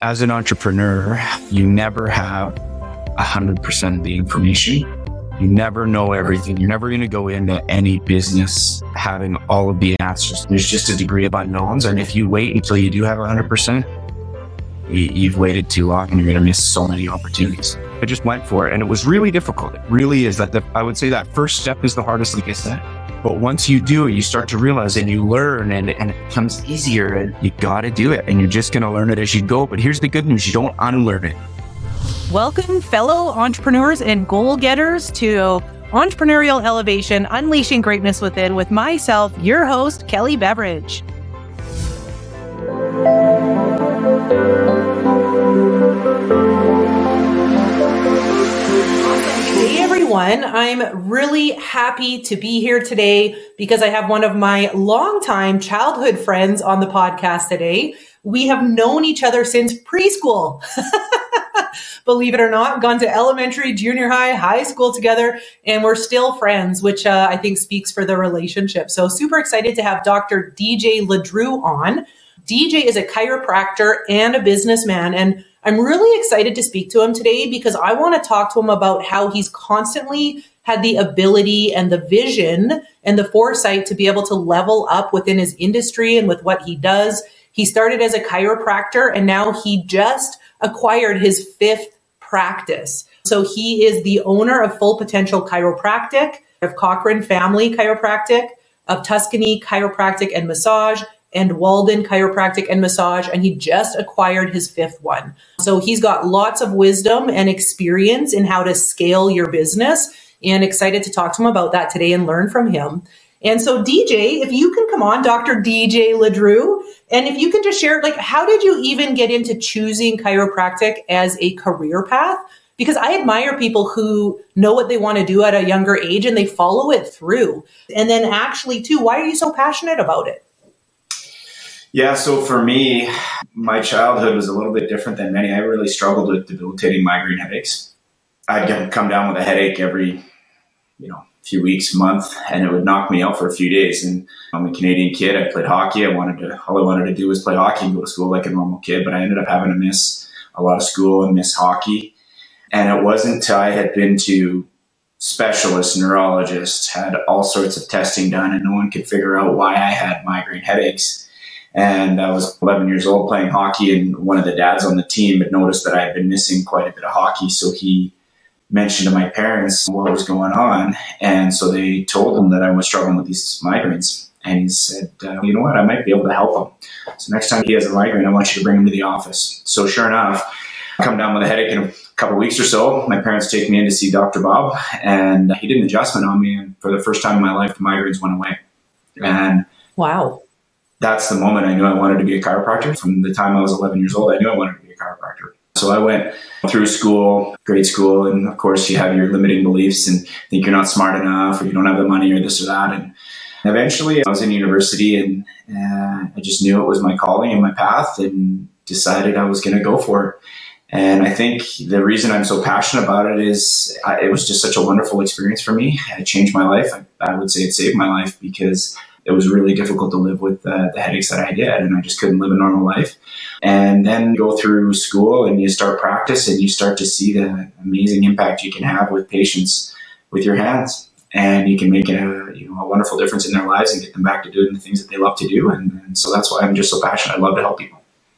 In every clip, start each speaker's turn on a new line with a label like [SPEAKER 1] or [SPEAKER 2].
[SPEAKER 1] As an entrepreneur, you never have 100% of the information. You never know everything. You're never going to go into any business having all of the answers. There's just a degree of unknowns. And if you wait until you do have 100%, you've waited too long and you're going to miss so many opportunities. I just went for it and it was really difficult. It really is. I would say that first step is the hardest, like I said. But once you do it, you start to realize and you learn and it becomes easier and you got to do it and you're just going to learn it as you go. But here's the good news. You don't unlearn it.
[SPEAKER 2] Welcome, fellow entrepreneurs and goal getters, to Entrepreneurial Elevation, Unleashing Greatness Within with myself, your host, Kelly Beveridge. Hey everyone, I'm really happy to be here today because I have one of my longtime childhood friends on the podcast today. We have known each other since preschool. Believe it or not, gone to elementary, junior high, high school together, and we're still friends, which I think speaks for the relationship. So super excited to have Dr. DJ LeDrew on. DJ is a chiropractor and a businessman, and I'm really excited to speak to him today because I want to talk to him about how he's constantly had the ability and the vision and the foresight to be able to level up within his industry and with what he does. He started as a chiropractor and now he just acquired his 5th practice. So he is the owner of Full Potential Chiropractic, of Cochrane Family Chiropractic, of Tuscany Chiropractic and Massage, and Walden Chiropractic and Massage, and he just acquired his 5th one. So he's got lots of wisdom and experience in how to scale your business, and excited to talk to him about that today and learn from him. And so DJ, if you can come on, Dr. DJ LeDrew, and if you can just share, how did you even get into choosing chiropractic as a career path? Because I admire people who know what they want to do at a younger age and they follow it through. And then actually too, why are you so passionate about it?
[SPEAKER 3] Yeah, so for me, my childhood was a little bit different than many. I really struggled with debilitating migraine headaches. I'd come down with a headache every, few weeks, month, and it would knock me out for a few days. And I'm a Canadian kid. I played hockey. All I wanted to do was play hockey and go to school like a normal kid, but I ended up having to miss a lot of school and miss hockey. And it wasn't until I had been to specialists, neurologists, had all sorts of testing done, and no one could figure out why I had migraine headaches. And I was 11 years old playing hockey, and one of the dads on the team had noticed that I had been missing quite a bit of hockey. So he mentioned to my parents what was going on. And so they told him that I was struggling with these migraines. And he said, you know what, I might be able to help him. So next time he has a migraine, I want you to bring him to the office. So sure enough, I come down with a headache in a couple of weeks or so. My parents take me in to see Dr. Bob, and he did an adjustment on me. And for the first time in my life, the migraines went away. And
[SPEAKER 2] wow.
[SPEAKER 3] That's the moment I knew I wanted to be a chiropractor. From the time I was 11 years old, I knew I wanted to be a chiropractor. So I went through school, grade school, and of course you have your limiting beliefs and think you're not smart enough or you don't have the money or this or that. And eventually I was in university and I just knew it was my calling and my path and decided I was going to go for it. And I think the reason I'm so passionate about it is it was just such a wonderful experience for me. It changed my life. I would say it saved my life because it was really difficult to live with the headaches that I did, and I just couldn't live a normal life. And then go through school and you start practice and you start to see the amazing impact you can have with patients with your hands. And you can make a wonderful difference in their lives and get them back to doing the things that they love to do. And so that's why I'm just so passionate. I love to help people.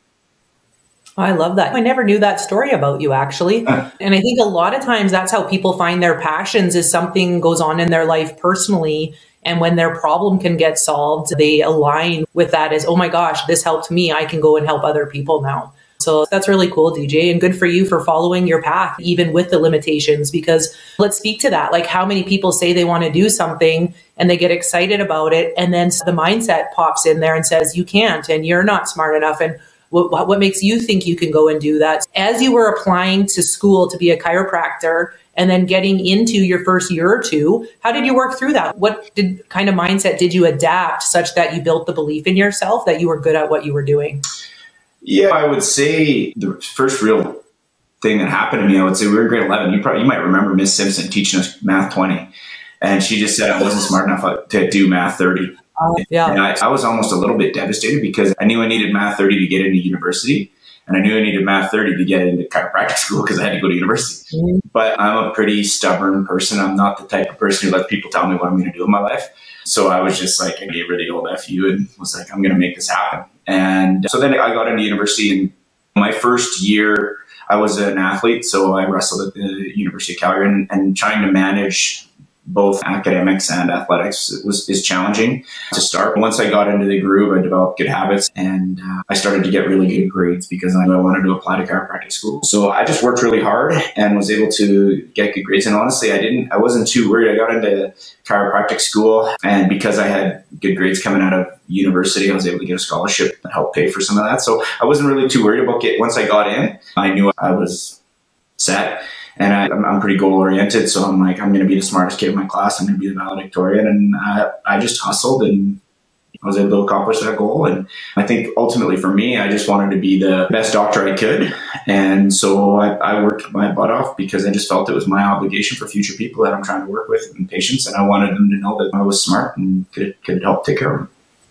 [SPEAKER 2] I love that. I never knew that story about you, actually. And I think a lot of times that's how people find their passions, is something goes on in their life personally. And when their problem can get solved, they align with that as, oh my gosh, this helped me. I can go and help other people now. So that's really cool, DJ, and good for you for following your path, even with the limitations, because let's speak to that. How many people say they want to do something and they get excited about it, and then the mindset pops in there and says, you can't, and you're not smart enough. And what makes you think you can go and do that? As you were applying to school to be a chiropractor and then getting into your first year or two, how did you work through that? What kind of mindset did you adapt such that you built the belief in yourself that you were good at what you were doing?
[SPEAKER 3] Yeah, I would say the first real thing that happened to me, I would say we were in grade 11. You might remember Miss Simpson teaching us Math 20. And she just said I wasn't smart enough to do Math 30.
[SPEAKER 2] Yeah.
[SPEAKER 3] And I was almost a little bit devastated because I knew I needed Math 30 to get into university. And I knew I needed Math 30 to get into chiropractic school because I had to go to university.
[SPEAKER 2] Mm-hmm.
[SPEAKER 3] But I'm a pretty stubborn person. I'm not the type of person who lets people tell me what I'm going to do in my life. So I was just like, I gave her the old FU and was like, I'm going to make this happen. And so then I got into university, and my first year I was an athlete. So I wrestled at the University of Calgary, and trying to manage both academics and athletics is challenging to start. Once I got into the groove, I developed good habits, and I started to get really good grades because I wanted to apply to chiropractic school. So I just worked really hard and was able to get good grades. And honestly, I wasn't too worried. I got into chiropractic school, and because I had good grades coming out of university, I was able to get a scholarship that helped pay for some of that. So I wasn't really too worried about once I got in, I knew I was set. And I'm pretty goal oriented. So I'm like, I'm going to be the smartest kid in my class. I'm going to be the valedictorian. And I just hustled, and I was able to accomplish that goal. And I think ultimately for me, I just wanted to be the best doctor I could. And so I worked my butt off because I just felt it was my obligation for future people that I'm trying to work with and patients. And I wanted them to know that I was smart and could help take care of them.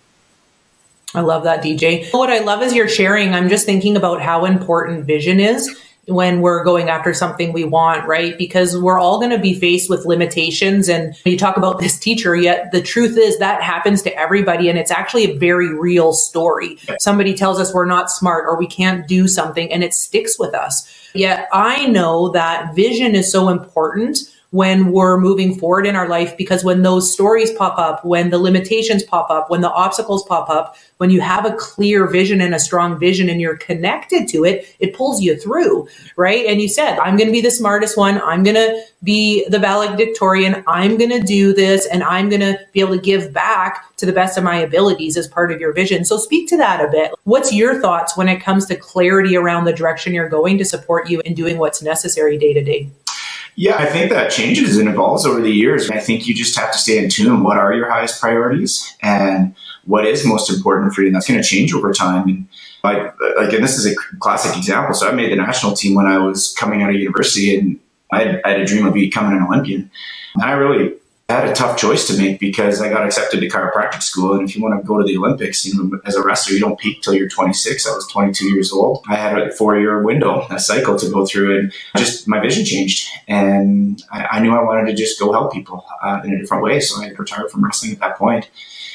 [SPEAKER 2] I love that, DJ. What I love is you're sharing. I'm just thinking about how important vision is when we're going after something we want, right? Because we're all going to be faced with limitations. And you talk about this teacher, yet the truth is that happens to everybody. And it's actually a very real story. Somebody tells us we're not smart or we can't do something, and it sticks with us. Yet I know that vision is so important when we're moving forward in our life, because when those stories pop up, when the limitations pop up, when the obstacles pop up, when you have a clear vision and a strong vision and you're connected to it, it pulls you through, right? And you said, I'm going to be the smartest one. I'm going to be the valedictorian. I'm going to do this, and I'm going to be able to give back to the best of my abilities as part of your vision. So speak to that a bit. What's your thoughts when it comes to clarity around the direction you're going to support you in doing what's necessary day to day?
[SPEAKER 3] Yeah, I think that changes and evolves over the years. I think you just have to stay in tune. What are your highest priorities and what is most important for you? And that's going to change over time. And and this is a classic example. So I made the national team when I was coming out of university, and I had a dream of becoming an Olympian. And I really had a tough choice to make because I got accepted to chiropractic school. And if you want to go to the Olympics, as a wrestler, you don't peak till you're 26. I was 22 years old. I had a 4-year window, a cycle to go through, and just my vision changed. And I knew I wanted to just go help people in a different way. So I retired from wrestling at that point.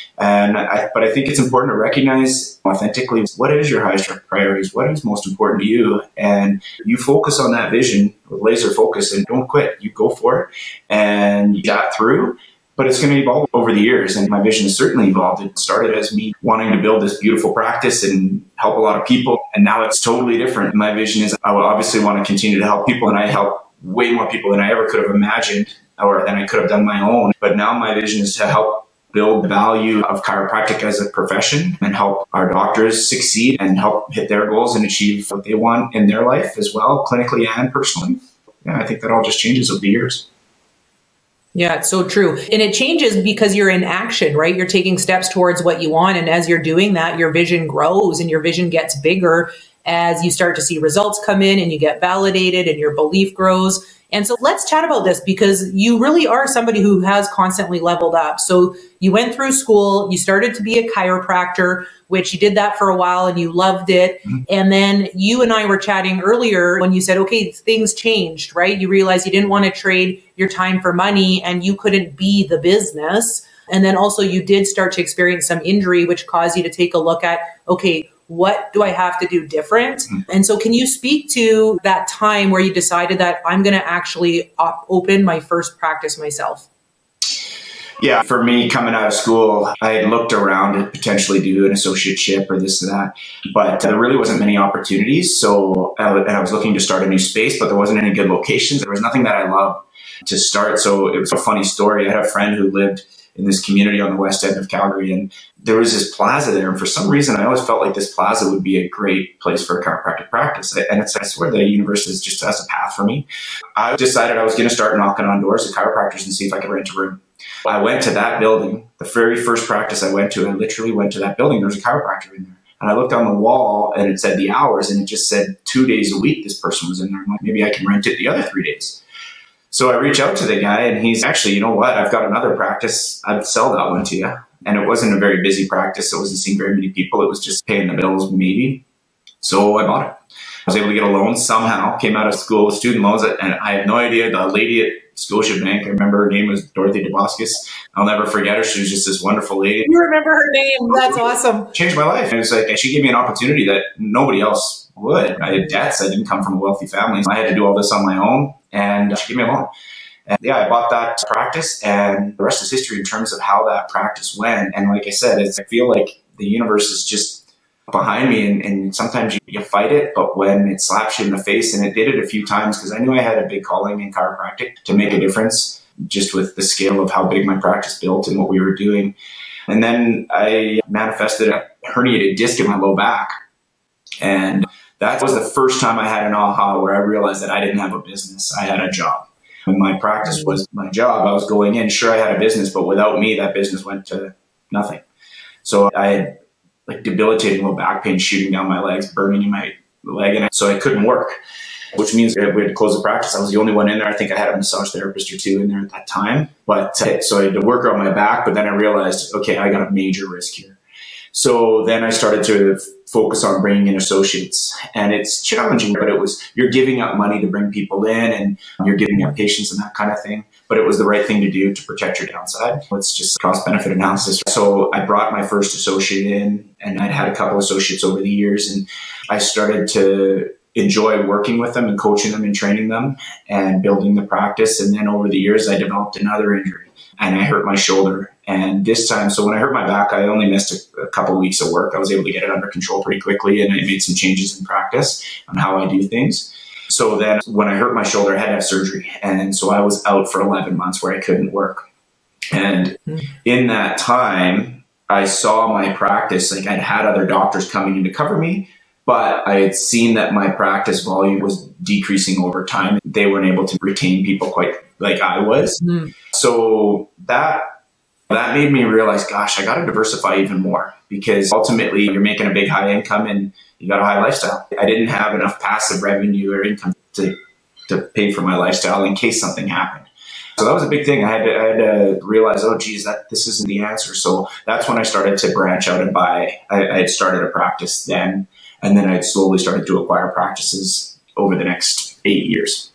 [SPEAKER 3] But I think it's important to recognize authentically what is your highest priorities, what is most important to you, and you focus on that vision with laser focus and don't quit. You go for it, and you got through. But it's going to evolve over the years, and my vision has certainly evolved. It started as me wanting to build this beautiful practice and help a lot of people, and now it's totally different. My vision is I will obviously want to continue to help people, and I help way more people than I ever could have imagined or than I could have done my own. But now my vision is to help build the value of chiropractic as a profession and help our doctors succeed and help hit their goals and achieve what they want in their life as well, clinically and personally. Yeah, I think that all just changes over the years.
[SPEAKER 2] Yeah, it's so true. And it changes because you're in action, right? You're taking steps towards what you want. And as you're doing that, your vision grows and your vision gets bigger as you start to see results come in and you get validated and your belief grows. And so let's chat about this, because you really are somebody who has constantly leveled up. So you went through school, you started to be a chiropractor, which you did that for a while and you loved it. Mm-hmm. And then you and I were chatting earlier when you said, okay, things changed, right? You realized you didn't want to trade your time for money and you couldn't be the business. And then also you did start to experience some injury, which caused you to take a look at, okay, what do I have to do different? Mm-hmm. And so can you speak to that time where you decided that I'm going to actually open my first practice myself?
[SPEAKER 3] Yeah, for me, coming out of school, I had looked around to potentially do an associateship or this or that, but there really wasn't many opportunities. So I was looking to start a new space, but there wasn't any good locations. There was nothing that I loved to start. So it was a funny story. I had a friend who lived in this community on the west end of Calgary, and there was this plaza there. And for some reason, I always felt like this plaza would be a great place for a chiropractic practice. And I swear the universe is just as a path for me. I decided I was going to start knocking on doors of chiropractors and see if I could rent a room. I went to that building. The very first practice I went to, I literally went to that building. There was a chiropractor in there. And I looked on the wall and it said the hours, and it just said 2 days a week this person was in there. I'm like, maybe I can rent it the other 3 days. So I reach out to the guy and he's actually, you know what? I've got another practice. I'd sell that one to you. And it wasn't a very busy practice. It wasn't seeing very many people. It was just paying the bills maybe. So I bought it. I was able to get a loan somehow, came out of school with student loans, and I have no idea. The lady at Scotiabank, I remember her name was Dorothy DeBoscus. I'll never forget her. She was just this wonderful lady.
[SPEAKER 2] You remember her name? That's awesome.
[SPEAKER 3] Changed my life. And it was like, she gave me an opportunity that nobody else would. I had debts. I didn't come from a wealthy family. I had to do all this on my own, and she gave me a loan. And yeah, I bought that practice, and the rest is history in terms of how that practice went. And like I said, I feel like the universe is just behind me, and sometimes you fight it, but when it slaps you in the face, and it did it a few times because I knew I had a big calling in chiropractic to make a difference just with the scale of how big my practice built and what we were doing. And then I manifested a herniated disc in my low back. And that was the first time I had an aha where I realized that I didn't have a business. I had a job. When my practice was my job, I was going in. Sure, I had a business, but without me, that business went to nothing. So I had like debilitating low back pain shooting down my legs, burning in my leg. And so I couldn't work, which means we had to close the practice. I was the only one in there. I think I had a massage therapist or two in there at that time. But so I had to work on my back, but then I realized, okay, I got a major risk here. So then I started to focus on bringing in associates, and it's challenging, but you're giving up money to bring people in, and you're giving up patients and that kind of thing. But it was the right thing to do to protect your downside. It's just cost benefit analysis. So I brought my first associate in, and I'd had a couple associates over the years, and I started to enjoy working with them and coaching them and training them and building the practice. And then over the years, I developed another injury, and I hurt my shoulder. And this time, so when I hurt my back, I only missed a couple of weeks of work. I was able to get it under control pretty quickly, and I made some changes in practice on how I do things. So then when I hurt my shoulder, I had to have surgery. And so I was out for 11 months where I couldn't work. And in that time, I saw my practice, like I'd had other doctors coming in to cover me, but I had seen that my practice volume was decreasing over time. They weren't able to retain people quite like I was. So that made me realize, gosh, I got to diversify even more, because ultimately you're making a big high income and you got a high lifestyle. I didn't have enough passive revenue or income to pay for my lifestyle in case something happened. So that was a big thing. I had to realize, oh, geez, this isn't the answer. So that's when I started to branch out and buy. I had started a practice then, and then I slowly started to acquire practices over the next 8 years.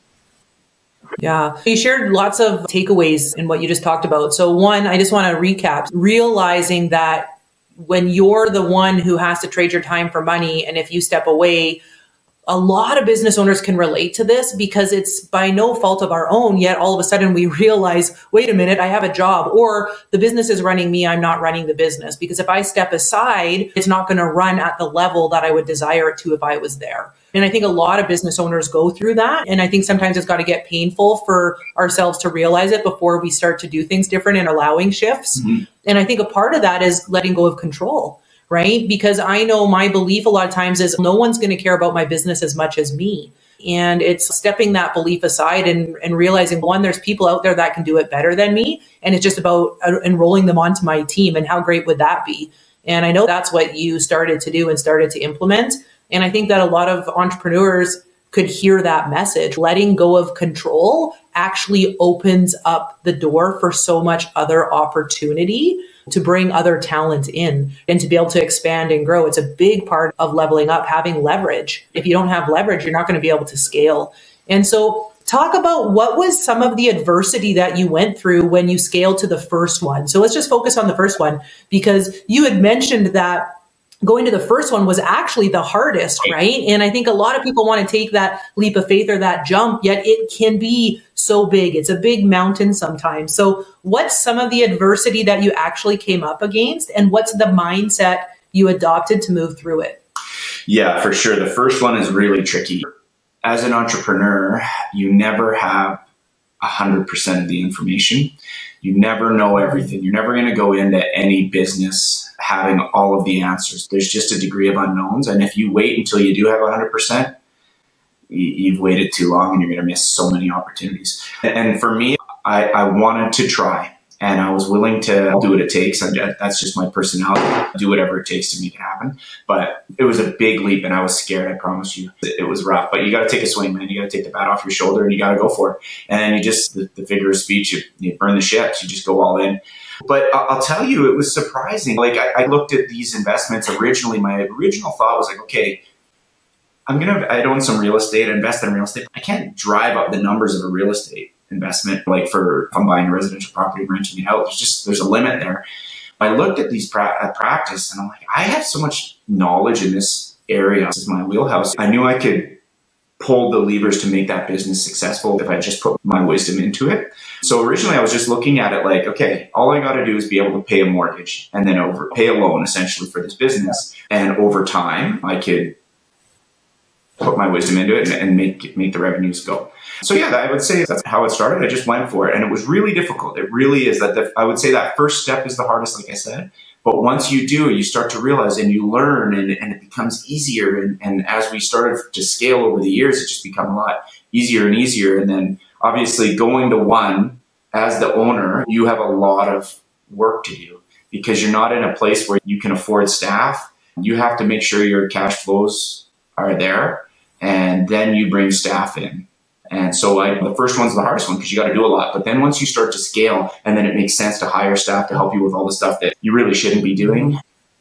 [SPEAKER 2] Yeah. You shared lots of takeaways in what you just talked about. So one, I just want to recap, realizing that when you're the one who has to trade your time for money, and if you step away, a lot of business owners can relate to this because it's by no fault of our own. Yet all of a sudden we realize, wait a minute, I have a job, or the business is running me. I'm not running the business, because if I step aside, it's not going to run at the level that I would desire it to if I was there. And I think a lot of business owners go through that. And I think sometimes it's got to get painful for ourselves to realize it before we start to do things different and allowing shifts. And I think a part of that is letting go of control. Right? Because I know my belief a lot of times is no one's going to care about my business as much as me. And it's stepping that belief aside and realizing, one, there's people out there that can do it better than me. And it's just about enrolling them onto my team. And how great would that be? And I know that's what you started to do and started to implement. And I think that a lot of entrepreneurs could hear that message. Letting go of control actually opens up the door for so much other opportunity to bring other talent in and to be able to expand and grow. It's a big part of leveling up, having leverage. If you don't have leverage, you're not going to be able to scale. And so talk about what was some of the adversity that you went through when you scaled to the first one. So let's just focus on the first one, because you had mentioned that going to the first one was actually the hardest, right? And I think a lot of people want to take that leap of faith or that jump, yet it can be so big. It's a big mountain sometimes. So what's some of the adversity that you actually came up against, and what's the mindset you adopted to move through it?
[SPEAKER 3] Yeah, for sure. The first one is really tricky. As an entrepreneur, you never have 100% of the information. You never know everything. You're never going to go into any business having all of the answers. There's just a degree of unknowns. And if you wait until you do have 100%, you've waited too long and you're going to miss so many opportunities. And for me, I wanted to try, and I was willing to do what it takes. That's just my personality. Do whatever it takes to make it happen. But it was a big leap, and I was scared. I promise you, it was rough. But you got to take a swing, man. You got to take the bat off your shoulder, and you got to go for it. And then you just, the figure of speech, you burn the ships. You just go all in. But I'll tell you, it was surprising. Like I looked at these investments originally. My original thought was like, okay, I'd own some real estate, invest in real estate. I can't drive up the numbers of a real estate investment. Like if I'm buying a residential property and renting it out, there's a limit there. I looked at these practice and I'm like, I have so much knowledge in this area. This is my wheelhouse. I knew I could pull the levers to make that business successful if I just put my wisdom into it. So originally I was just looking at it like, okay, all I got to do is be able to pay a mortgage and then pay a loan essentially for this business. And over time I could put my wisdom into it and make the revenues go. So yeah, I would say that's how it started. I just went for it and it was really difficult. It really is I would say that first step is the hardest, like I said. But once you do, you start to realize and you learn and it becomes easier. And as we started to scale over the years, it just become a lot easier and easier. And then obviously going to one as the owner, you have a lot of work to do because you're not in a place where you can afford staff. You have to make sure your cash flows are there and then you bring staff in. And so the first one's the hardest one because you got to do a lot. But then once you start to scale and then it makes sense to hire staff to help you with all the stuff that you really shouldn't be doing.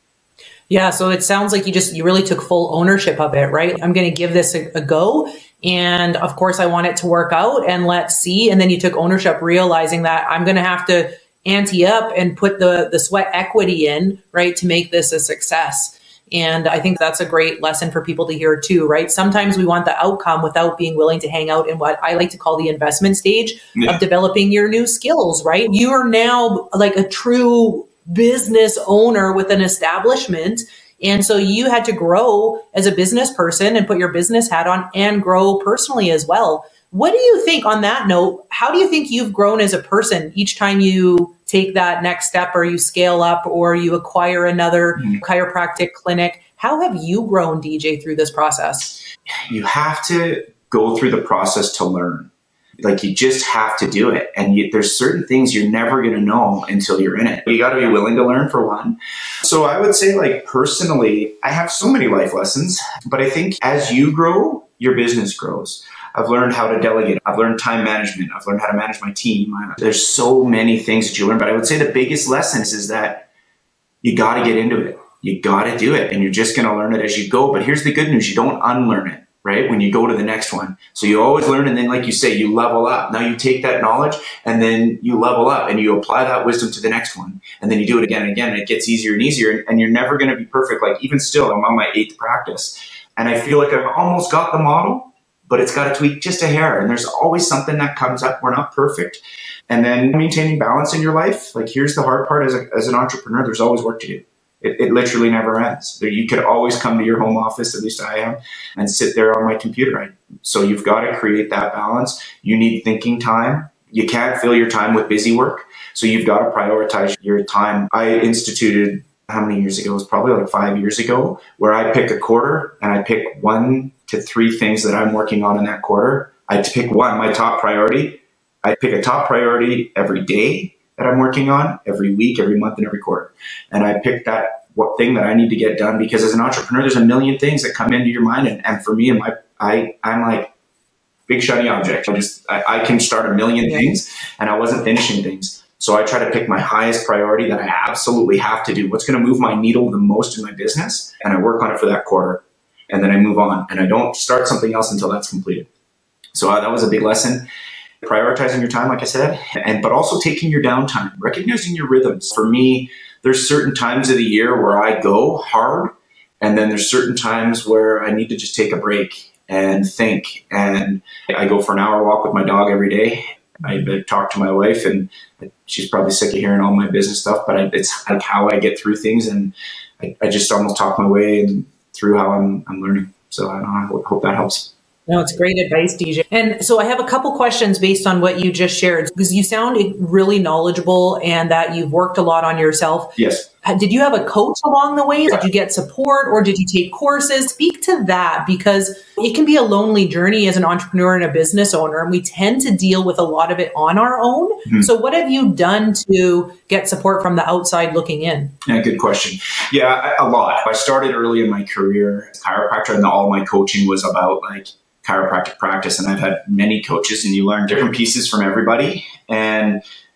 [SPEAKER 2] Yeah. So it sounds like you really took full ownership of it, right? I'm going to give this a go. And of course I want it to work out and let's see. And then you took ownership, realizing that I'm going to have to ante up and put the sweat equity in, right, to make this a success. And I think that's a great lesson for people to hear too, right? Sometimes we want the outcome without being willing to hang out in what I like to call the investment stage of developing your new skills, right? You are now like a true business owner with an establishment. And so you had to grow as a business person and put your business hat on and grow personally as well. What do you think on that note? How do you think you've grown as a person each time you take that next step or you scale up or you acquire another chiropractic clinic? How have you grown, DJ, through this process?
[SPEAKER 3] You have to go through the process to learn. Like you just have to do it. And there's certain things you're never going to know until you're in it. You got to be willing to learn for one. So I would say like personally, I have so many life lessons, but I think as you grow, your business grows. I've learned how to delegate. I've learned time management. I've learned how to manage my team. There's so many things that you learn, but I would say the biggest lessons is that you got to get into it. You got to do it and you're just going to learn it as you go. But here's the good news. You don't unlearn it, right? When you go to the next one. So you always learn. And then like you say, you level up. Now you take that knowledge and then you level up and you apply that wisdom to the next one. And then you do it again and again. And it gets easier and easier. And you're never going to be perfect. Like even still, I'm on my 8th practice and I feel like I've almost got the model, but it's got to tweak just a hair. And there's always something that comes up. We're not perfect. And then maintaining balance in your life. Like here's the hard part as an entrepreneur, there's always work to do. It literally never ends. You could always come to your home office, at least I am, and sit there on my computer. So you've got to create that balance. You need thinking time. You can't fill your time with busy work. So you've got to prioritize your time. I instituted, how many years ago? It was probably like 5 years ago, where I pick a quarter and I pick 1 to 3 things that I'm working on in that quarter. I pick one, my top priority. I pick a top priority every day that I'm working on, every week, every month, and every quarter. And I pick that thing that I need to get done because as an entrepreneur, there's a million things that come into your mind. And for me, I'm like big shiny object. I can start a million things and I wasn't finishing things. So I try to pick my highest priority that I absolutely have to do. What's going to move my needle the most in my business? And I work on it for that quarter. And then I move on and I don't start something else until that's completed. So that was a big lesson. Prioritizing your time, like I said, but also taking your downtime, recognizing your rhythms. For me, there's certain times of the year where I go hard. And then there's certain times where I need to just take a break and think. And I go for an hour walk with my dog every day. I talk to my wife and she's probably sick of hearing all my business stuff, but it's like how I get through things. And I just almost talk my way through how I'm learning. So I hope that helps.
[SPEAKER 2] No, it's great advice, DJ. And so I have a couple questions based on what you just shared, because you sound really knowledgeable and that you've worked a lot on yourself.
[SPEAKER 3] Yes.
[SPEAKER 2] Did you have a coach along the way? Did you get support or did you take courses? Speak to that, because it can be a lonely journey as an entrepreneur and a business owner. And we tend to deal with a lot of it on our own. Mm-hmm. So what have you done to get support from the outside looking in?
[SPEAKER 3] Yeah, good question. Yeah, a lot. I started early in my career as a chiropractor and all my coaching was about like chiropractic practice. And I've had many coaches and you learn different pieces from everybody. And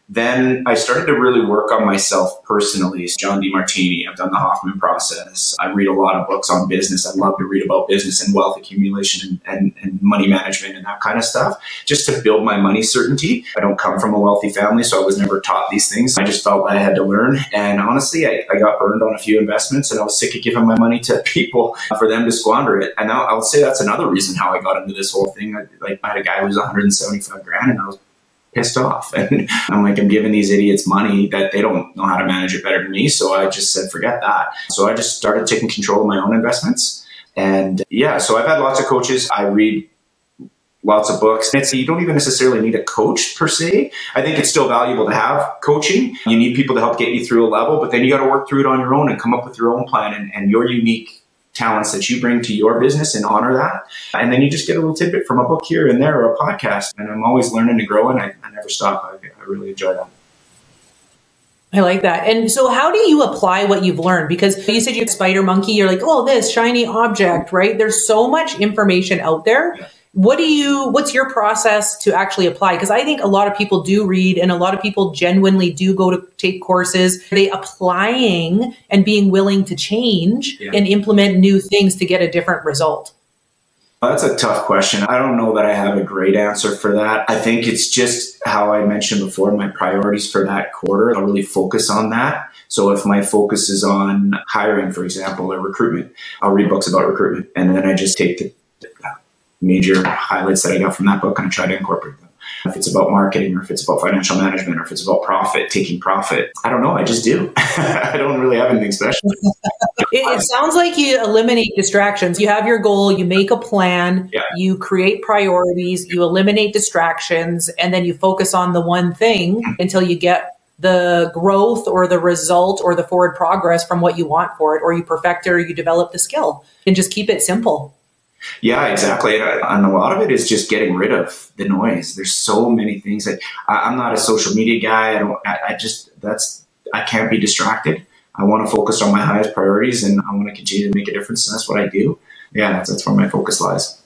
[SPEAKER 3] Then I started to really work on myself personally. John DeMartini, I've done the Hoffman process. I read a lot of books on business. I love to read about business and wealth accumulation and money management and that kind of stuff, just to build my money certainty. I don't come from a wealthy family, so I was never taught these things. I just felt I had to learn. And honestly, I got burned on a few investments, and I was sick of giving my money to people for them to squander it. And I would say that's another reason how I got into this whole thing. I had a guy who was 175 grand, and I was pissed off. And I'm like, I'm giving these idiots money that they don't know how to manage it better than me. So I just said, forget that. So I just started taking control of my own investments. And so I've had lots of coaches. I read lots of books. You don't even necessarily need a coach per se. I think it's still valuable to have coaching. You need people to help get you through a level, but then you got to work through it on your own and come up with your own plan and your unique talents that you bring to your business and honor that. And then you just get a little tidbit from a book here and there or a podcast. And I'm always learning and growing. I never stop. I really enjoy that.
[SPEAKER 2] I like that. And so how do you apply what you've learned? Because you said you're a spider monkey. You're like, oh, this shiny object, right? There's so much information out there. Yeah. What's your process to actually apply? Because I think a lot of people do read and a lot of people genuinely do go to take courses. Are they applying and being willing to change and implement new things to get a different result?
[SPEAKER 3] That's a tough question. I don't know that I have a great answer for that. I think it's just how I mentioned before, my priorities for that quarter. I'll really focus on that. So if my focus is on hiring, for example, or recruitment, I'll read books about recruitment. And then I just take the major highlights that I got from that book and I try to incorporate them. If it's about marketing or if it's about financial management or if it's about profit, taking profit, I don't know. I just do. I don't really have anything special.
[SPEAKER 2] It sounds like you eliminate distractions. You have your goal, you make a plan, you create priorities, you eliminate distractions, and then you focus on the one thing until you get the growth or the result or the forward progress from what you want for it, or you perfect it or you develop the skill, and just keep it simple.
[SPEAKER 3] Yeah, exactly. And a lot of it is just getting rid of the noise. There's so many things that I'm not a social media guy. I can't be distracted. I want to focus on my highest priorities and I want to continue to make a difference. And that's what I do. Yeah, that's where my focus lies.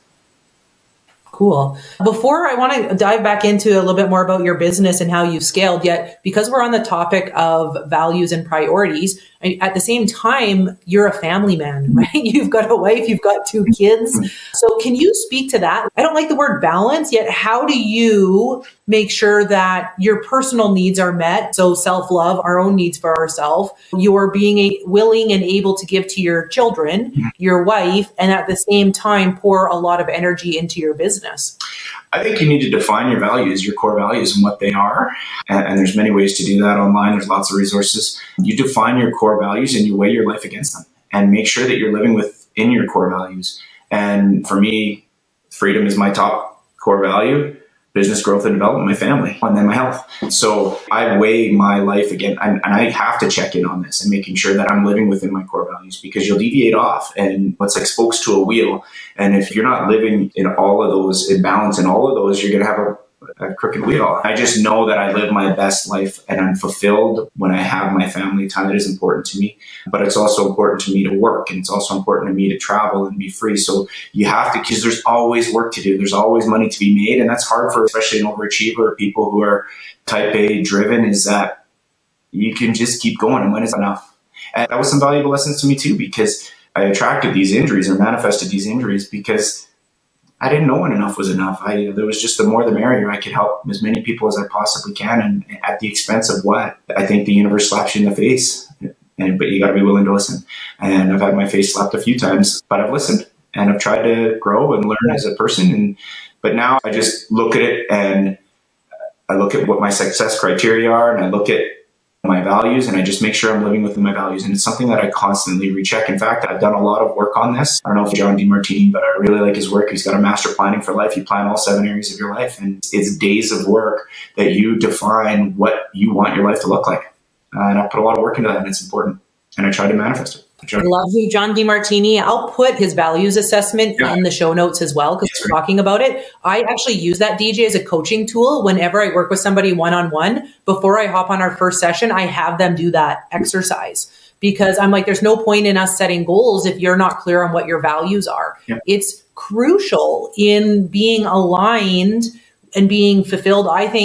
[SPEAKER 2] Cool. Before I want to dive back into a little bit more about your business and how you've scaled, yet because we're on the topic of values and priorities, at the same time, you're a family man, right? You've got a wife, you've got 2 kids. So can you speak to that? I don't like the word balance, yet how do you make sure that your personal needs are met? So self-love, our own needs for ourselves, you're being willing and able to give to your children, your wife, and at the same time, pour a lot of energy into your business.
[SPEAKER 3] I think you need to define your values, your core values and what they are. And there's many ways to do that online. There's lots of resources. You define your core values and you weigh your life against them and make sure that you're living within your core values. And for me, freedom is my top core value. Business growth and development, my family, and then my health. So I weigh my life again, and I have to check in on this and making sure that I'm living within my core values, because you'll deviate off and it's like spokes to a wheel. And if you're not living in all of those, in balance in all of those, you're going to have a crooked wheel. I just know that I live my best life and I'm fulfilled when I have my family time. That is important to me, but it's also important to me to work, and it's also important to me to travel and be free. So you have to, because there's always work to do. There's always money to be made. And that's hard for especially an overachiever or people who are type A driven, is that you can just keep going. And when is enough? And that was some valuable lessons to me too, because I attracted these injuries or manifested these injuries because I didn't know when enough was enough. There was just the more the merrier. I could help as many people as I possibly can, and at the expense of what? I think the universe slaps you in the face, but you got to be willing to listen. And I've had my face slapped a few times, but I've listened and I've tried to grow and learn as a person. But now I just look at it and I look at what my success criteria are, and I look at my values, and I just make sure I'm living within my values. And it's something that I constantly recheck. In fact, I've done a lot of work on this. I don't know if John DeMartini, but I really like his work. He's got a master planning for life. You plan all 7 areas of your life, and it's days of work that you define what you want your life to look like. And I put a lot of work into that, and it's important. And I try to manifest it.
[SPEAKER 2] I love you, John DeMartini. I'll put his values assessment in the show notes as well, because we're talking about it. I actually use that, DJ, as a coaching tool whenever I work with somebody one-on-one. Before I hop on our first session, I have them do that exercise, because I'm like, there's no point in us setting goals if you're not clear on what your values are. Yeah. It's crucial in being aligned and being fulfilled, I think,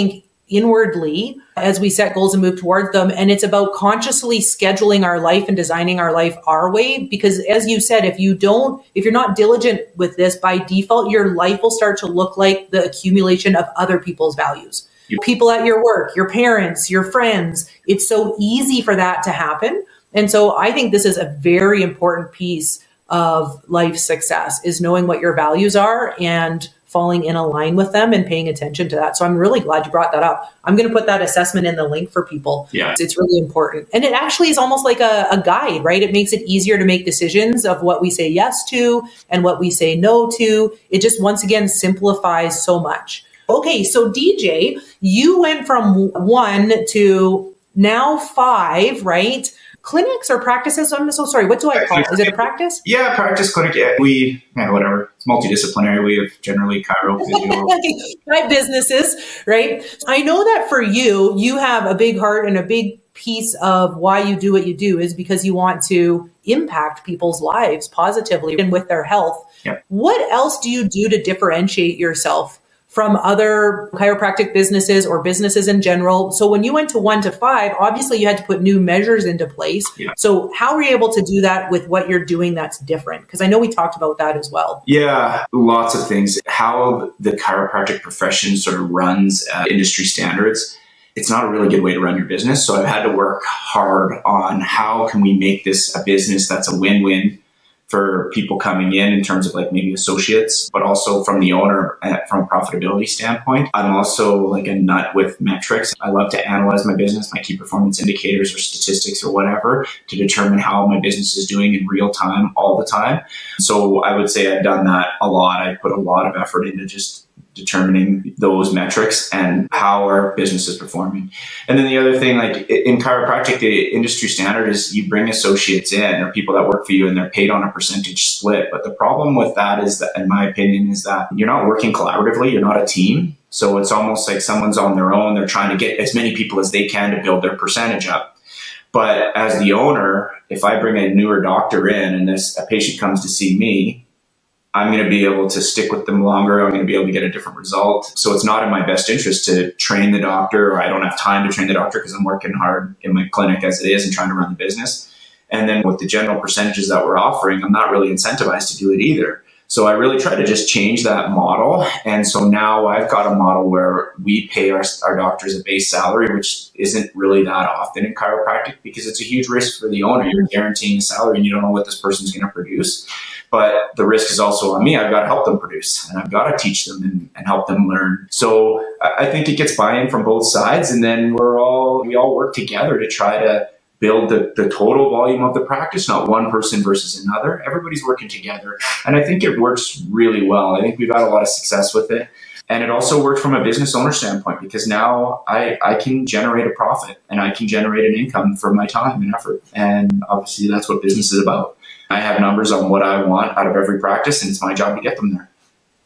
[SPEAKER 2] inwardly as we set goals and move towards them. And it's about consciously scheduling our life and designing our life our way. Because as you said, if you're not diligent with this, by default, your life will start to look like the accumulation of other people's values. People at your work, your parents, your friends. It's so easy for that to happen. And so I think this is a very important piece of life success, is knowing what your values are and falling in line with them and paying attention to that. So I'm really glad you brought that up. I'm going to put that assessment in the link for people.
[SPEAKER 3] Yeah.
[SPEAKER 2] It's really important. And it actually is almost like a guide, right? It makes it easier to make decisions of what we say yes to and what we say no to. It just, once again, simplifies so much. Okay, so DJ, you went from 1 to now 5, right? Clinics or practices? I'm so sorry. What do I call it? Is it a practice?
[SPEAKER 3] Yeah, practice clinic. Yeah, whatever. It's multidisciplinary. We have generally chiro, physio.
[SPEAKER 2] My businesses, right? I know that for you, you have a big heart, and a big piece of why you do what you do is because you want to impact people's lives positively and with their health.
[SPEAKER 3] Yeah.
[SPEAKER 2] What else do you do to differentiate yourself from other chiropractic businesses or businesses in general? So when you went to 1 to 5, obviously you had to put new measures into place.
[SPEAKER 3] Yeah.
[SPEAKER 2] So how were you able to do that with what you're doing that's different? Because I know we talked about that as well.
[SPEAKER 3] Yeah, lots of things. How the chiropractic profession sort of runs industry standards, it's not a really good way to run your business. So I've had to work hard on how can we make this a business that's a win-win for people coming in terms of like maybe associates, but also from the owner from a profitability standpoint. I'm also like a nut with metrics. I love to analyze my business, my key performance indicators or statistics or whatever, to determine how my business is doing in real time all the time. So I would say I've done that a lot. I put a lot of effort into just determining those metrics and how our business is performing. And then the other thing, like in chiropractic, the industry standard is you bring associates in or people that work for you and they're paid on a percentage split. But the problem with that is that, in my opinion, is that you're not working collaboratively. You're not a team. So it's almost like someone's on their own. They're trying to get as many people as they can to build their percentage up. But as the owner, if I bring a newer doctor in and a patient comes to see me, I'm going to be able to stick with them longer. I'm going to be able to get a different result. So it's not in my best interest to train the doctor, or I don't have time to train the doctor because I'm working hard in my clinic as it is and trying to run the business. And then with the general percentages that we're offering, I'm not really incentivized to do it either. So I really try to just change that model. And so now I've got a model where we pay our doctors a base salary, which isn't really that often in chiropractic because it's a huge risk for the owner. You're guaranteeing a salary and you don't know what this person's going to produce. But the risk is also on me. I've got to help them produce and I've got to teach them and help them learn. So I think it gets buy-in from both sides. And then we all work together to try to build the total volume of the practice, not one person versus another. Everybody's working together. And I think it works really well. I think we've had a lot of success with it. And it also worked from a business owner standpoint because now I can generate a profit and I can generate an income for my time and effort. And obviously that's what business is about. I have numbers on what I want out of every practice and it's my job to get them there.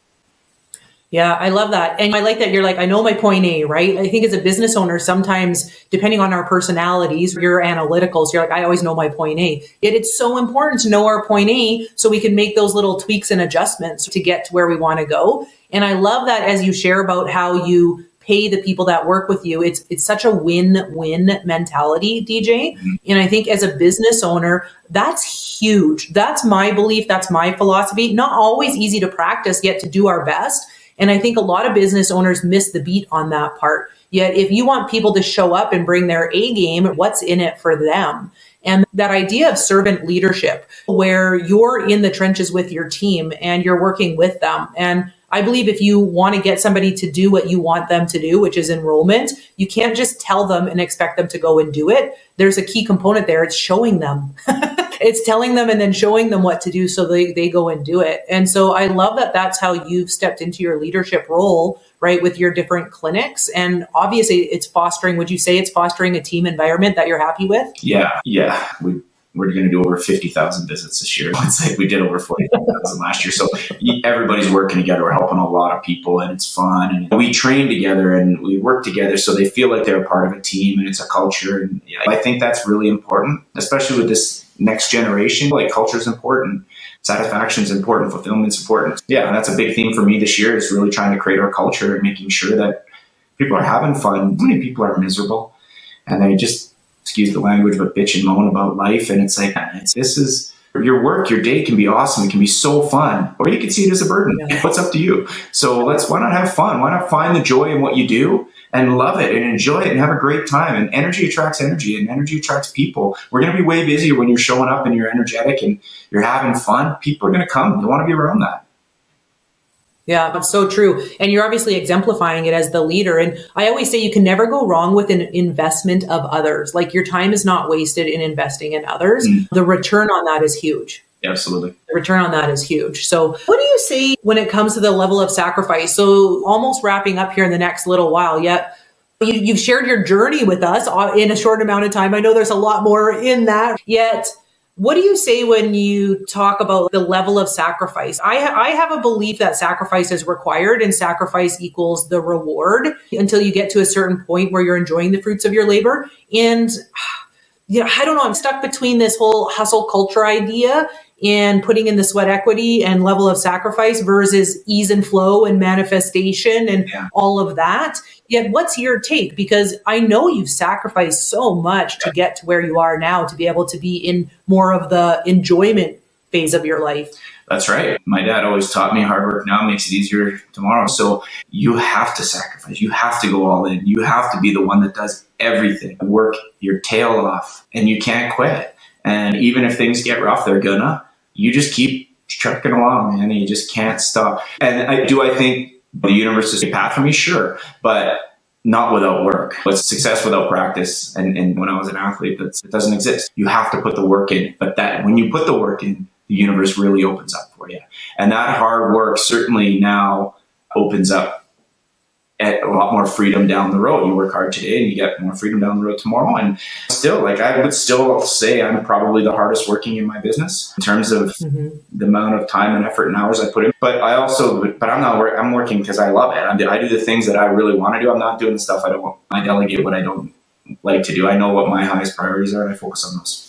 [SPEAKER 2] Yeah, I love that. And I like that you're like, I know my point A, right? I think as a business owner, sometimes depending on our personalities, you're analytical. So you're like, I always know my point A. Yet it's so important to know our point A so we can make those little tweaks and adjustments to get to where we want to go. And I love that as you share about how you pay the people that work with you. It's such a win-win mentality, DJ. Mm-hmm. And I think as a business owner, that's huge. That's my belief. That's my philosophy. Not always easy to practice, yet to do our best. And I think a lot of business owners miss the beat on that part. Yet if you want people to show up and bring their A game, what's in it for them? And that idea of servant leadership, where you're in the trenches with your team and you're working with them. And I believe if you want to get somebody to do what you want them to do, which is enrollment, you can't just tell them and expect them to go and do it. There's a key component there. It's showing them. It's telling them and then showing them what to do so they go and do it. And so I love that that's how you've stepped into your leadership role, right, with your different clinics. And obviously it's fostering, would you say it's fostering a team environment that you're happy with?
[SPEAKER 3] Yeah. We're going to do over 50,000 visits this year. It's like we did over 40,000 last year. So everybody's working together. We're helping a lot of people and it's fun. And we train together and we work together so they feel like they're a part of a team and it's a culture. And I think that's really important, especially with this next generation. Like culture is important. Satisfaction is important. Fulfillment is important. Yeah. And that's a big theme for me this year is really trying to create our culture and making sure that People are having fun. Many people are miserable, and they just, excuse the language, but bitch and moan about life. And it's like, this is your work. Your day can be awesome. It can be so fun, or you can see it as a burden. Yeah. What's up to you? So why not have fun? Why not find the joy in what you do and love it and enjoy it and have a great time? And energy attracts energy, and energy attracts people. We're going to be way busier when you're showing up and you're energetic and you're having fun. People are going to come. They want to be around that.
[SPEAKER 2] Yeah, that's so true. And you're obviously exemplifying it as the leader. And I always say you can never go wrong with an investment of others. Like, your time is not wasted in investing in others. The return on that is huge.
[SPEAKER 3] Absolutely.
[SPEAKER 2] The return on that is huge. So what do you say when it comes to the level of sacrifice? So almost wrapping up here in the next little while, yet you've shared your journey with us in a short amount of time. I know there's a lot more in that, yet what do you say when you talk about the level of sacrifice? I have a belief that sacrifice is required, and sacrifice equals the reward until you get to a certain point where you're enjoying the fruits of your labor. And I don't know, I'm stuck between this whole hustle culture idea and putting in the sweat equity and level of sacrifice versus ease and flow and manifestation and all of that. Yet what's your take? Because I know you've sacrificed so much to get to where you are now, to be able to be in more of the enjoyment phase of your life.
[SPEAKER 3] That's right. My dad always taught me hard work now makes it easier tomorrow. So you have to sacrifice. You have to go all in. You have to be the one that does everything. Work your tail off, and you can't quit. And even if things get rough, you just keep trucking along, man, and you just can't stop. And I think the universe is a path for me? Sure. But not without work. It's success without practice. And when I was an athlete, it doesn't exist. You have to put the work in. But when you put the work in, the universe really opens up for you. And that hard work certainly now opens up a lot more freedom down the road. You work hard today and you get more freedom down the road tomorrow. And still, I would still say I'm probably the hardest working in my business in terms of the amount of time and effort and hours I put in. But I'm working because I love it. I do the things that I really want to do. I'm not doing the stuff I delegate what I don't like to do. I know what my highest priorities are, and I focus on those.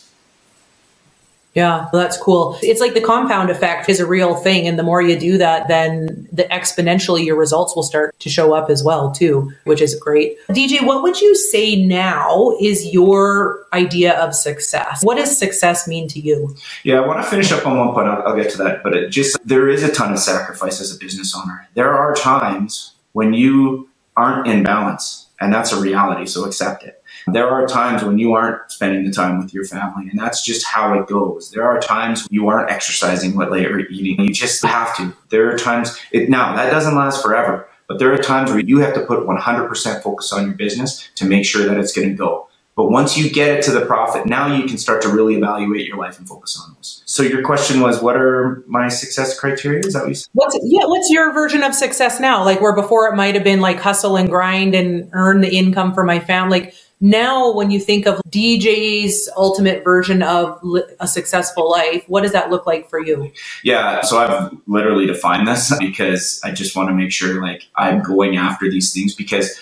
[SPEAKER 2] Yeah, well, that's cool. It's like the compound effect is a real thing. And the more you do that, then exponentially your results will start to show up as well, too, which is great. DJ, what would you say now is your idea of success? What does success mean to you?
[SPEAKER 3] Yeah, I want to finish up on one point. I'll get to that. But there is a ton of sacrifice as a business owner. There are times when you aren't in balance, and that's a reality. So accept it. There are times when you aren't spending the time with your family, and that's just how it goes. There are times when you aren't exercising or eating. You just have to. There are times, now that doesn't last forever, but there are times where you have to put 100% focus on your business to make sure that it's going to go. But once you get it to the profit, now you can start to really evaluate your life and focus on those. So your question was, what are my success criteria? Is that what you said?
[SPEAKER 2] What's your version of success now? Like, where before it might have been like hustle and grind and earn the income for my family. Like, now, when you think of DJ's ultimate version of a successful life, what does that look like for you?
[SPEAKER 3] Yeah, so I've literally defined this because I just want to make sure I'm going after these things because,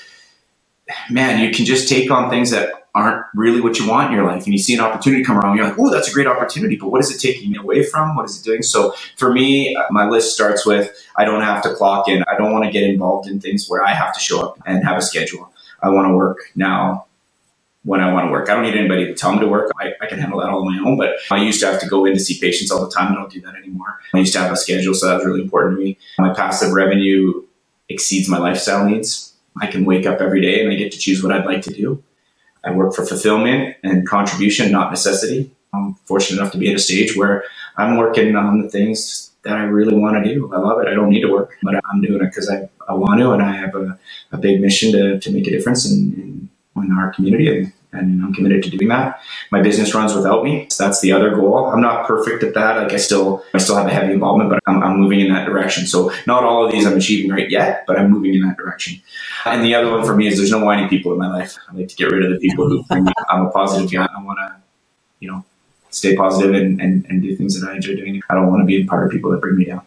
[SPEAKER 3] man, you can just take on things that aren't really what you want in your life. And you see an opportunity come around, you're like, oh, that's a great opportunity, but what is it taking me away from? What is it doing? So for me, my list starts with, I don't have to clock in. I don't want to get involved in things where I have to show up and have a schedule. I want to work now when I want to work. I don't need anybody to tell me to work. I can handle that all on my own, but I used to have to go in to see patients all the time. I don't do that anymore. I used to have a schedule, so that was really important to me. My passive revenue exceeds my lifestyle needs. I can wake up every day and I get to choose what I'd like to do. I work for fulfillment and contribution, not necessity. I'm fortunate enough to be at a stage where I'm working on the things that I really want to do. I love it. I don't need to work, but I'm doing it because I want to, and I have a big mission to make a difference in our community, and I'm committed to doing that. My business runs without me. So that's the other goal. I'm not perfect at that. I still have a heavy involvement, but I'm moving in that direction. So not all of these I'm achieving right yet, but I'm moving in that direction. And the other one for me is there's no whiny people in my life. I like to get rid of the people who bring me. I'm a positive guy. I want to, stay positive and do things that I enjoy doing. I don't want to be a part of people that bring me down.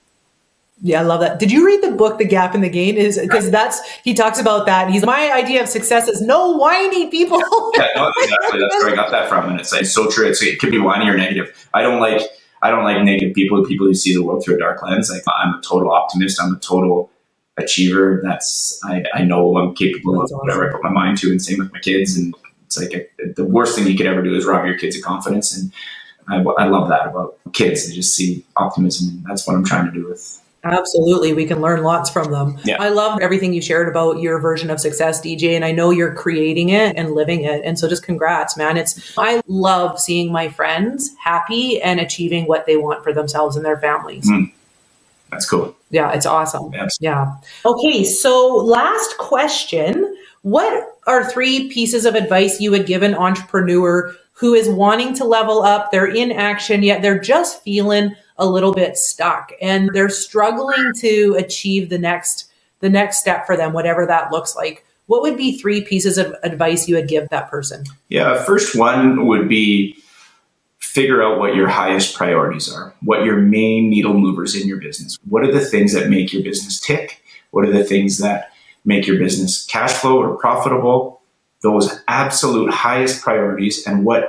[SPEAKER 2] Yeah, I love that. Did you read the book, The Gap in the Gain? Because he talks about that. My idea of success is no whiny people.
[SPEAKER 3] Yeah, no, exactly. That's where I got that from. And it's so true. It could be whiny or negative. I don't like negative people who see the world through a dark lens. I'm a total optimist. I'm a total achiever. I know I'm capable
[SPEAKER 2] That's
[SPEAKER 3] of whatever I put my mind to, and same with my kids. And it's like the worst thing you could ever do is rob your kids of confidence. And I love that about kids. They just see optimism, and that's what I'm trying to do with.
[SPEAKER 2] Absolutely. We can learn lots from them.
[SPEAKER 3] Yeah.
[SPEAKER 2] I love everything you shared about your version of success, DJ, and I know you're creating it and living it. And so just congrats, man. I love seeing my friends happy and achieving what they want for themselves and their families.
[SPEAKER 3] That's cool.
[SPEAKER 2] Yeah, it's awesome.
[SPEAKER 3] Yes.
[SPEAKER 2] Yeah. Okay. So last question. What are 3 pieces of advice you would give an entrepreneur who is wanting to level up? They're in action, yet they're just feeling a little bit stuck and they're struggling to achieve the next step for them, whatever that looks like. What would be 3 pieces of advice you would give that person?
[SPEAKER 3] Yeah. First one would be figure out what your highest priorities are, what your main needle movers in your business. What are the things that make your business tick? What are the things that make your business cash flow or profitable? Those absolute highest priorities, and what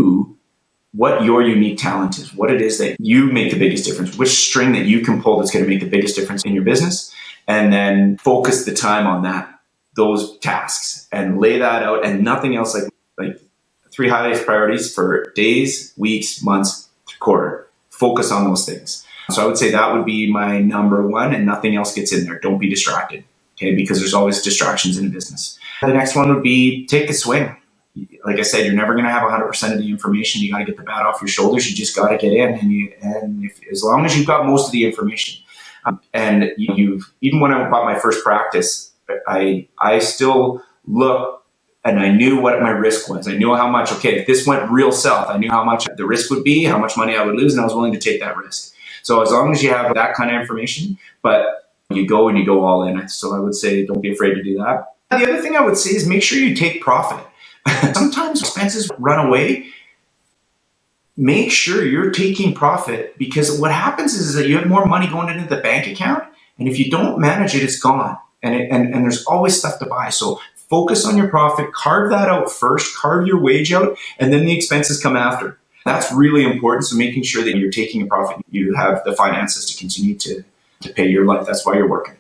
[SPEAKER 3] your unique talent is, what it is that you make the biggest difference, which string that you can pull that's going to make the biggest difference in your business, and then focus the time on those tasks and lay that out, and nothing else. Like 3 highest priorities for days, weeks, months, quarter. Focus on those things. So I would say that would be my number one, and nothing else gets in there. Don't be distracted, okay? Because there's always distractions in a business. The next one would be take the swing. Like I said, you're never going to have 100% of the information. You got to get the bat off your shoulders. You just got to get in, as long as you've got most of the information. And even when I bought my first practice, I still look, and I knew what my risk was. I knew how much. Okay, if this went real south, I knew how much the risk would be, how much money I would lose, and I was willing to take that risk. So as long as you have that kind of information, but you go all in. So I would say don't be afraid to do that. The other thing I would say is make sure you take profit. Sometimes expenses run away. Make sure you're taking profit, because what happens is that you have more money going into the bank account, and if you don't manage it, it's gone. And there's always stuff to buy. So focus on your profit, carve that out first, carve your wage out, and then the expenses come after. That's really important. So making sure that you're taking a profit, you have the finances to continue to pay your life. That's why you're working.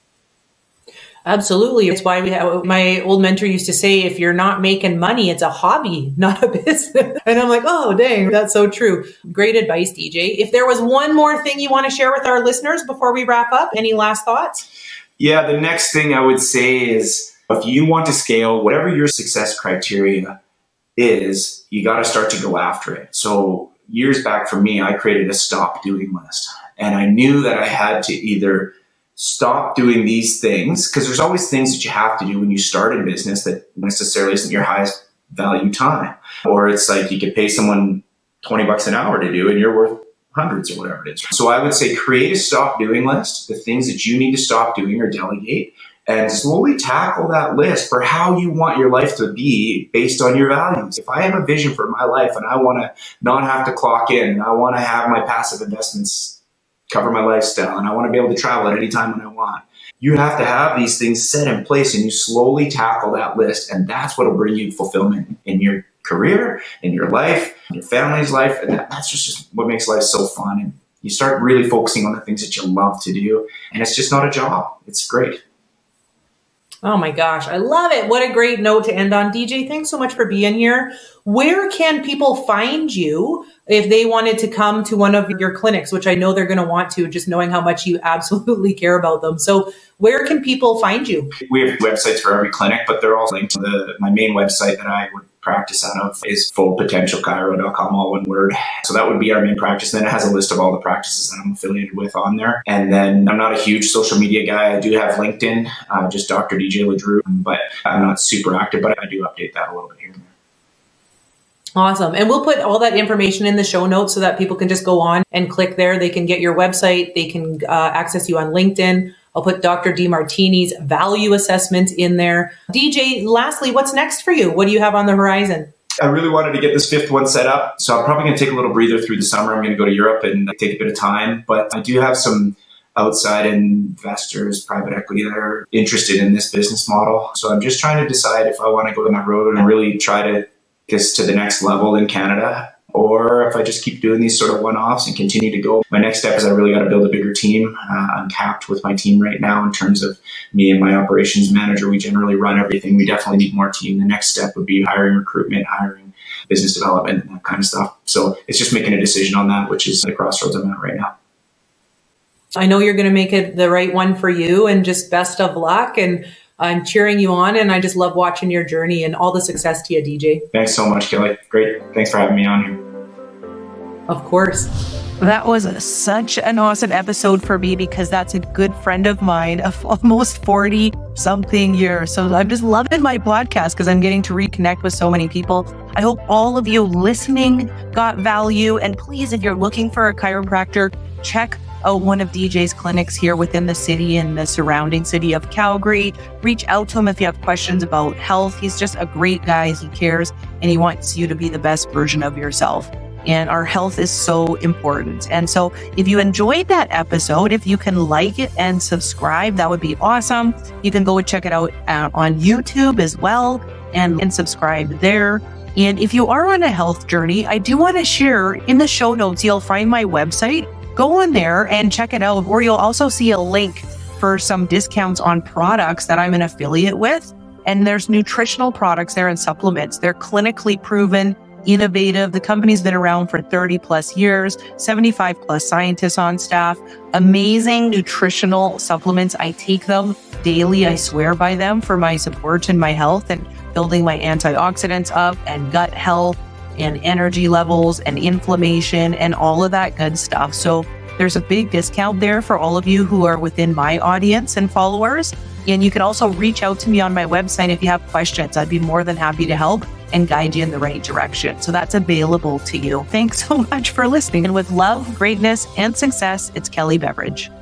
[SPEAKER 2] Absolutely. It's why my old mentor used to say, if you're not making money, it's a hobby, not a business. And I'm like, oh, dang, that's so true. Great advice, DJ. If there was one more thing you want to share with our listeners before we wrap up, any last thoughts?
[SPEAKER 3] Yeah, the next thing I would say is if you want to scale, whatever your success criteria is, you got to start to go after it. So years back for me, I created a stop doing list. And I knew that I had to either stop doing these things, because there's always things that you have to do when you start a business that necessarily isn't your highest value time. Or it's like you could pay someone $20 an hour to do and you're worth hundreds or whatever it is. So I would say create a stop doing list, the things that you need to stop doing or delegate, and slowly tackle that list for how you want your life to be based on your values. If I have a vision for my life and I want to not have to clock in, and I want to have my passive investments cover my lifestyle, and I want to be able to travel at any time when I want, you have to have these things set in place, and you slowly tackle that list. And that's what will bring you fulfillment in your career, in your life, in your family's life. And that's just what makes life so fun. And you start really focusing on the things that you love to do. And it's just not a job. It's great.
[SPEAKER 2] Oh my gosh, I love it. What a great note to end on. DJ, thanks so much for being here. Where can people find you if they wanted to come to one of your clinics, which I know they're going to want to, just knowing how much you absolutely care about them. So where can people find you?
[SPEAKER 3] We have websites for every clinic, but they're all linked to my main website that I would practice out of is fullpotentialchiro.com, all one word. So that would be our main practice. And then it has a list of all the practices that I'm affiliated with on there. And then I'm not a huge social media guy. I do have LinkedIn, just Dr. DJ LeDrew, but I'm not super active, but I do update that a little bit here and there.
[SPEAKER 2] Awesome. And we'll put all that information in the show notes so that people can just go on and click there. They can get your website. They can access you on LinkedIn. I'll put Dr. Demartini's value assessment in there. DJ, lastly, what's next for you? What do you have on the horizon?
[SPEAKER 3] I really wanted to get this fifth one set up. So I'm probably going to take a little breather through the summer. I'm going to go to Europe and take a bit of time. But I do have some outside investors, private equity that are interested in this business model. So I'm just trying to decide if I want to go down that road and really try to get to the next level in Canada. or if I just keep doing these sort of one-offs and continue to go. My next step is I really got to build a bigger team. I'm capped with my team right now in terms of me and my operations manager. We generally run everything. We definitely need more team. The next step would be hiring recruitment, hiring business development, and that kind of stuff. So it's just making a decision on that, which is the crossroads I'm at right now.
[SPEAKER 2] I know you're going to make it the right one for you, and just best of luck. And I'm cheering you on, and I just love watching your journey, and all the success to you, DJ.
[SPEAKER 3] Thanks so much, Kelly. Great. Thanks for having me on here.
[SPEAKER 2] Of course.
[SPEAKER 4] That was such an awesome episode for me, because that's a good friend of mine of almost 40 something years. So I'm just loving my podcast because I'm getting to reconnect with so many people. I hope all of you listening got value. And please, if you're looking for a chiropractor, check out one of DJ's clinics here within the city and the surrounding city of Calgary. Reach out to him if you have questions about health. He's just a great guy. He cares, and he wants you to be the best version of yourself. And our health is so important. And so if you enjoyed that episode, if you can like it and subscribe, that would be awesome. You can go and check it out on YouTube as well and subscribe there. And if you are on a health journey, I do want to share in the show notes, you'll find my website. Go on there and check it out, or you'll also see a link for some discounts on products that I'm an affiliate with. And there's nutritional products there and supplements. They're clinically proven, innovative. The company's been around for 30 plus years, 75 plus scientists on staff, amazing nutritional supplements. I take them daily. I swear by them for my support and my health and building my antioxidants up and gut health and energy levels and inflammation and all of that good stuff. So there's a big discount there for all of you who are within my audience and followers. And you can also reach out to me on my website if you have questions. I'd be more than happy to help and guide you in the right direction. So that's available to you. Thanks so much for listening. And with love, greatness, and success, it's Kelly Beveridge.